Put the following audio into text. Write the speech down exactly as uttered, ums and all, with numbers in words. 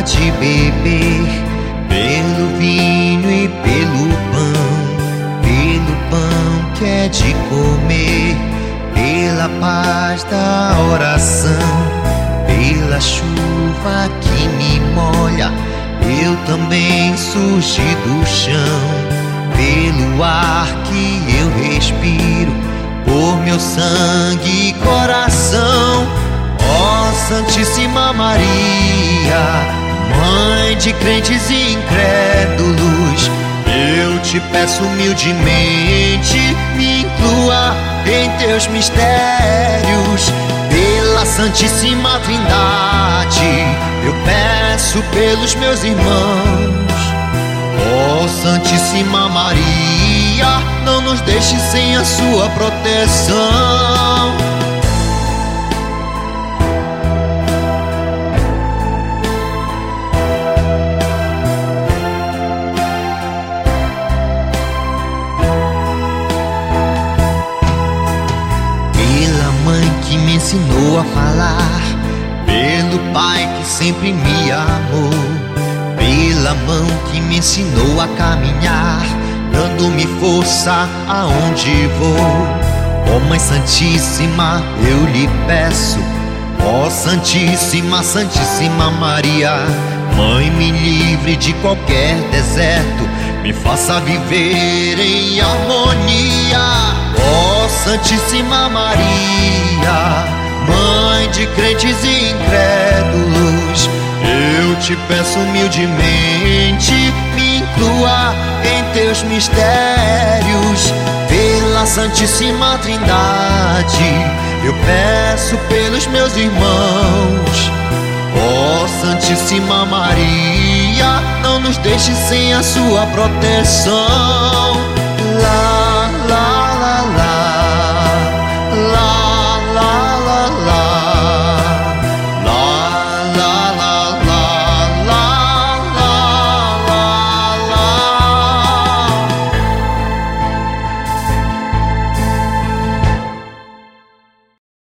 de beber, pelo vinho e pelo pão, pelo pão que é de comer, pela paz da oração, pela chuva que me molha, eu também surgi do chão, pelo ar que eu respiro, por meu sangue e coração. Ó Santíssima Maria, Mãe de crentes e incrédulos, eu te peço humildemente, me inclua em teus mistérios. Pela Santíssima Trindade, eu peço pelos meus irmãos. Ó Santíssima Maria, não nos deixe sem a sua proteção. Pela mãe que me ensinou a falar, pelo pai que sempre me amou, pela mão que me ensinou a caminhar, dando-me força aonde vou. Ó Mãe Santíssima, eu lhe peço, ó Santíssima, Santíssima Maria, Mãe, me livre de qualquer deserto, me faça viver em harmonia. Ó Santíssima Maria, Mãe de crentes e incrédulos, eu te peço humildemente, me inclua em teus mistérios. Pela Santíssima Trindade, eu peço pelos meus irmãos. Ó Santíssima Maria, não nos deixe sem a sua proteção. Lá